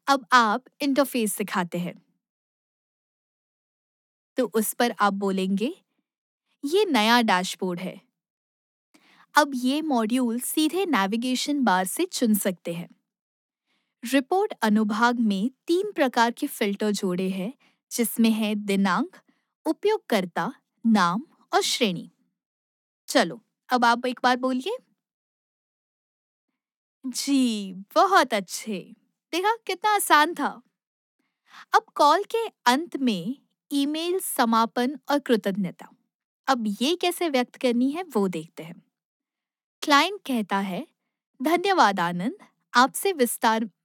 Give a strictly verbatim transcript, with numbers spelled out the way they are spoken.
अब आप इंटरफेस दिखाते हैं, तो उस पर आप बोलेंगे, ये नया डैशबोर्ड है। अब ये मॉड्यूल सीधे नेविगेशन बार से चुन सकते हैं। रिपोर्ट अनुभाग में तीन प्रकार के फिल्टर जोड़े हैं, जिसमें है दिनांक, उपयोगकर्ता, नाम और श्रेणी। चलो, अब आप एक बार बोलिए। जी, बहुत अच्छे। देखा कितना आसान था। अब कॉल के अंत में ईमेल समापन और कृतज्ञता। अब ये कैसे व्यक्त करनी है वो देखते हैं। क्लाइंट कहता है, धन्यवाद आनंद, आपसे विस्तार